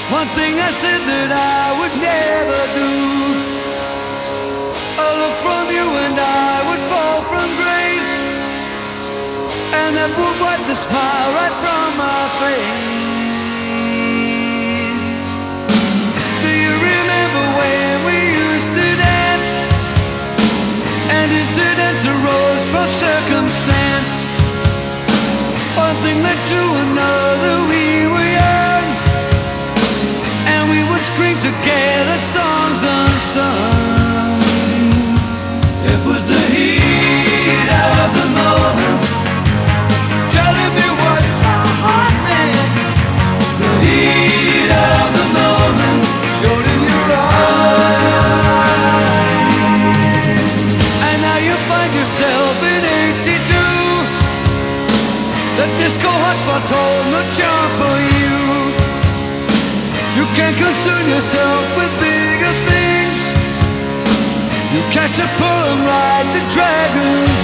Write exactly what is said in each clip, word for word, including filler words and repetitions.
One thing I said that I would never do. A look from you and I would fall from grace, and that would wipe the smile right from my face. Do you remember when we used to dance, and incidents arose from circumstance? One thing led to another, we were young, and we would scream together songs unsung. It was the heat of the moment, telling me what my heart meant. The heat of the moment showed in your eyes. And now you find yourself in eighty-two. The disco hotspots hold no charm for you. You can't concern yourself with bigger things. You catch a pull and ride the dragon's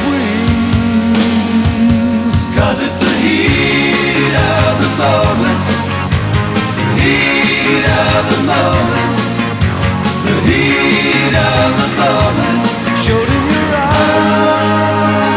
wings. Cause it's the heat of the moment, the heat of the moment, the heat of the moment showed in your eyes.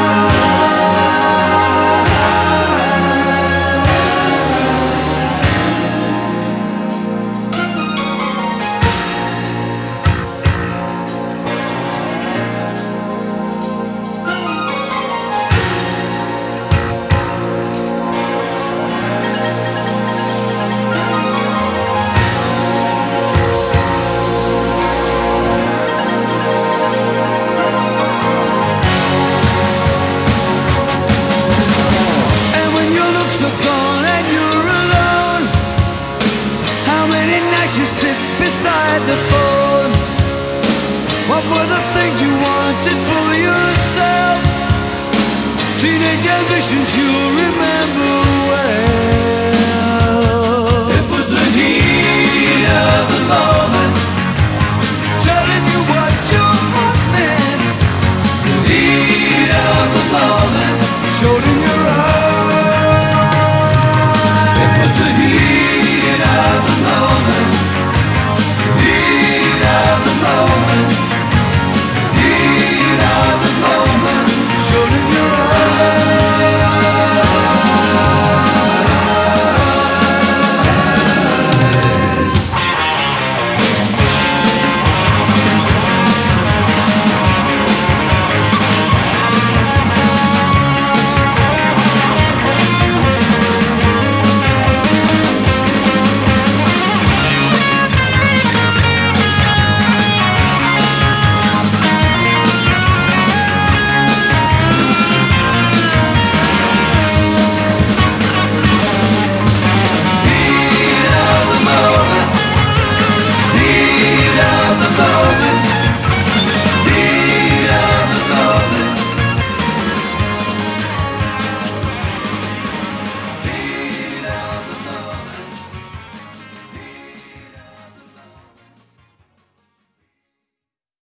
Beside the phone, what were the things you wanted for yourself? Teenage ambitions you'll remember